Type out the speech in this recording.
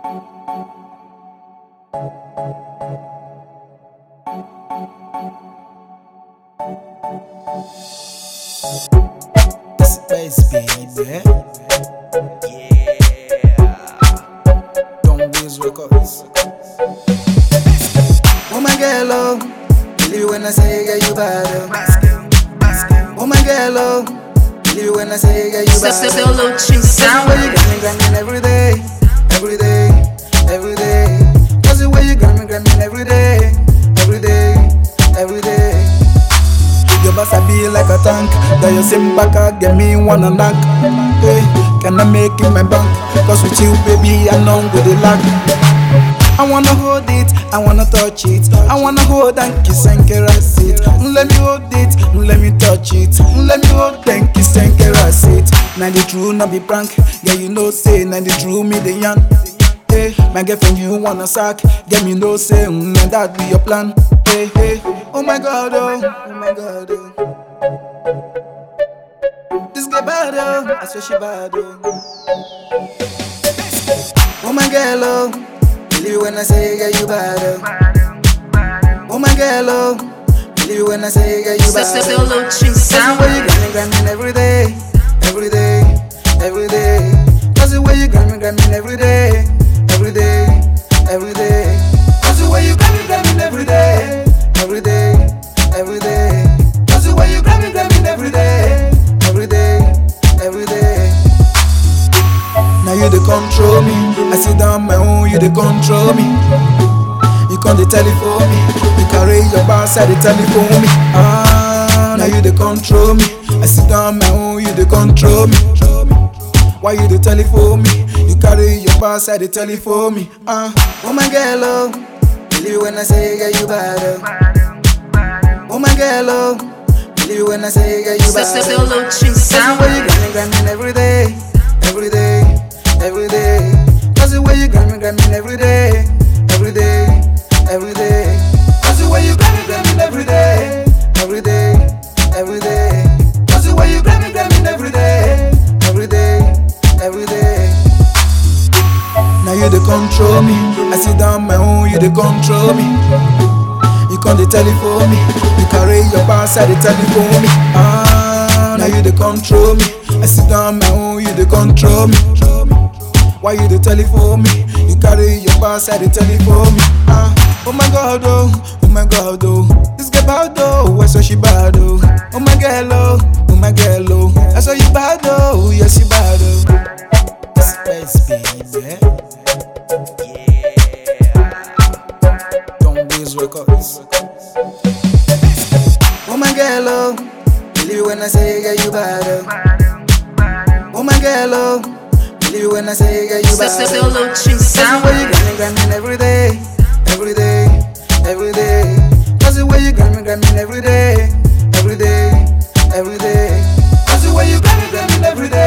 Space baby. Don't lose records. Oh my girl, oh, believe you when I say girl you bad. Oh my girl, oh, believe you when I say girl you bad. Solo Chi sound. Where you grinding every day, every day, every day. Cause the way you grinding every day, every day, every day. Your boss I be like a tank. That you sing back, get me one and knock. Hey, can I make it my bank? Cause with you, baby, I know with the luck. I wanna hold it, I wanna touch it. I wanna hold and kiss and caress it. Let me hold it, let me touch it. Let me hold and kiss and caress it. Now the true, not be prank. Yeah, you know, say, now the true, me the young. Hey, my girlfriend, you wanna sack. Get me no say, that be your plan. Hey, hey, oh my god, oh my god, oh. This girl bad, oh, I swear she bad, oh. Oh my girl, oh, believe you when I say, girl, you bad, oh. Oh my girl, oh, believe you when I say, girl, you bad. Solo Chi sound. Cause the way you grinding every day, every day, every day. Cause the way you grinding every day, every day, every day. Cause the way you grinding every day, every day, every day. Cause the way you grinding every day, every day, every day. Now you dey control me. I sit down my own, you dey control me. You come dey telephone me. You carry your bar side dey telephone me. Now you dey control me. I sit down my own, you dey control me. Why you dey telephone me? You carry your bar side dey telephone me. Oh my girl, oh, believe you when I say girl you bad. Oh my girl, oh, believe you when I say girl you bad. Solo Chi sound. Cause the way you grinding every day, every day, every day. Cause the way you grinding every day, every day, every day. Cause the way you grinding every day, every day, every day. Cause the way you grinding every day, every day, every day. Now you dey control me. I sit down my own, you dey control me. You come dey telephone me. You carry your bar side dey telephone me. Now you dey control me. I sit down my own, you dey control me. Why you dey telephone me? You carry your bar side dey telephone me. Oh my god, oh my god, oh. This girl bad, oh, why so she bad, oh. Oh my girl, oh my girl, oh. I saw you bad, oh, yes you bad, oh. Space baby. Don't lose records. Oh my girl, oh, believe you when I say girl you bad, oh. Oh my girl, oh, believe you when I say girl you bad. Solo Chi sound. Cause the way you grinding every day, every day, every day. Cause the way you grinding every day, every day, every day. Cause the way you grinding every day.